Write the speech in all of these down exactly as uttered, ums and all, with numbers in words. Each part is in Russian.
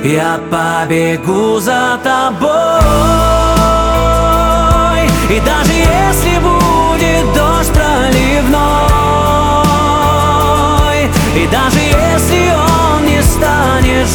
Я побегу за тобой. И даже если будет дождь проливной, и даже если он не станет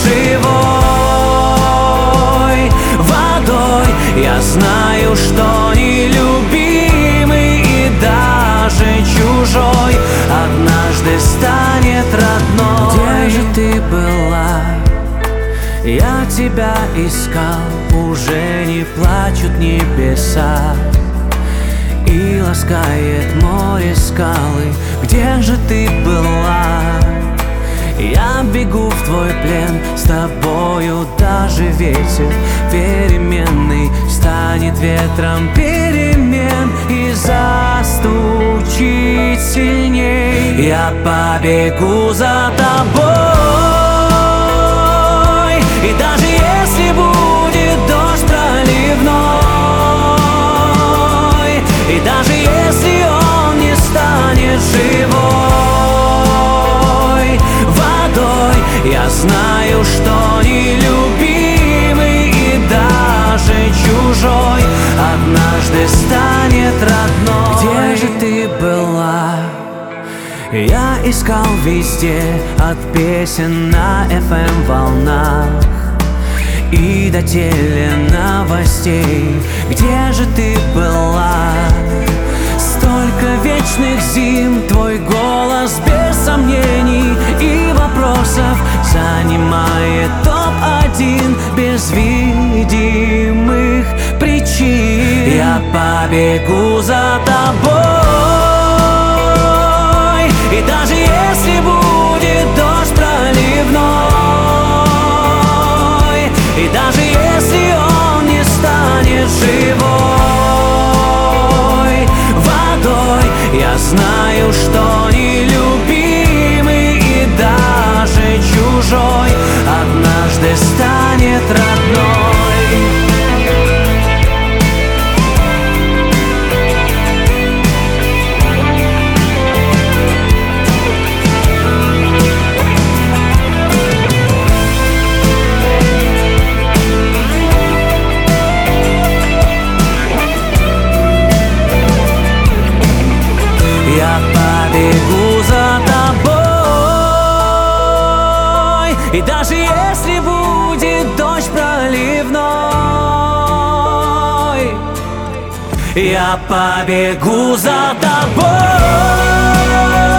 живой водой, я знаю, что нелюбимый и даже чужой однажды станет родной. Где же ты была? Я тебя искал, уже не плачут небеса, и ласкает море скалы. Где же ты была? Я бегу в твой плен, с тобою даже ветер переменный станет ветром перемен и застучит сильней. Я побегу за тобой. И даже если будет дождь проливной, и даже если он не станет живой водой, я знаю, что нелюбимый и даже чужой однажды станет родной. Где же ты была? Я искал везде, от песен на эф эм волнах и до теленовостей. Где же ты была? Столько вечных зим, твой голос без сомнений и вопросов занимает топ один без видимых причин. Я побегу за тобой. И даже если будет дождь проливной, и даже если он не станет живой водой, я знаю, что нелюбимый и даже чужой однажды станет родной. Я побегу за тобой. И даже если будет дождь проливной, я побегу за тобой.